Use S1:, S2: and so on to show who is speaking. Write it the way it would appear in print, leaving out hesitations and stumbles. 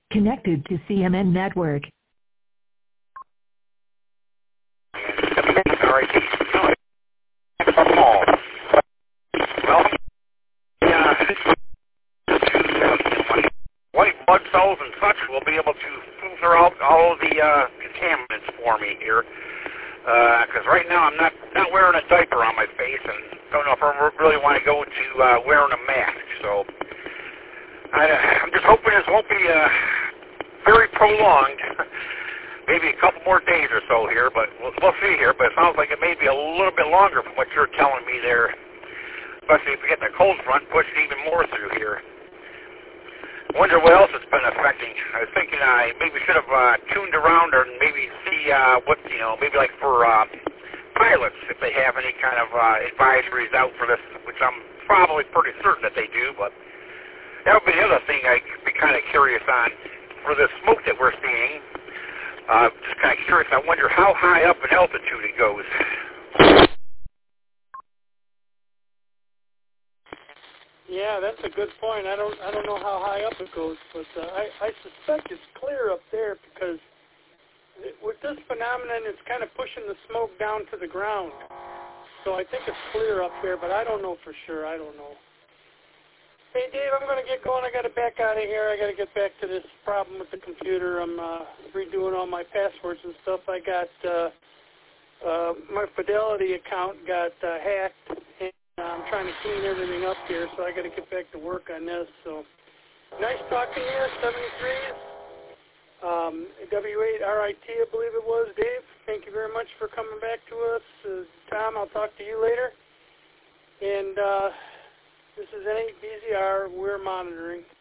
S1: Connected to CMN Network.
S2: All right. Well, white blood cells and such will be able to filter out all of the contaminants for me here. Because right now I'm not wearing a diaper on my face, and don't know if I really want to go to wearing a mask. So I'm just hoping this won't be very prolonged. Maybe a couple more days or so here, but we'll see here. But it sounds like it may be a little bit longer from what you're telling me there, especially if we get the cold front pushed even more through here. I wonder what else it's been affecting. I was thinking I maybe should have tuned around or maybe see what, maybe like for pilots, if they have any kind of advisories out for this, which I'm probably pretty certain that they do, but that would be the other thing I'd be kind of curious on. For the smoke that we're seeing, just kind of curious, I wonder how high up in altitude it goes.
S3: Yeah, that's a good point. I don't know how high up it goes, but I suspect it's clear up there because with this phenomenon, it's kind of pushing the smoke down to the ground. So I think it's clear up there, but I don't know for sure. I don't know. Hey, Dave, I'm going to get going. I got to back out of here. I got to get back to this problem with the computer. I'm redoing all my passwords and stuff. I got my Fidelity account got hacked, and I'm trying to clean everything up here, so I got to get back to work on this. So nice talking to you, 73s. W8RIT, I believe it was, Dave. Thank you very much for coming back to us. Tom, I'll talk to you later. And this is N8BZR. We're monitoring.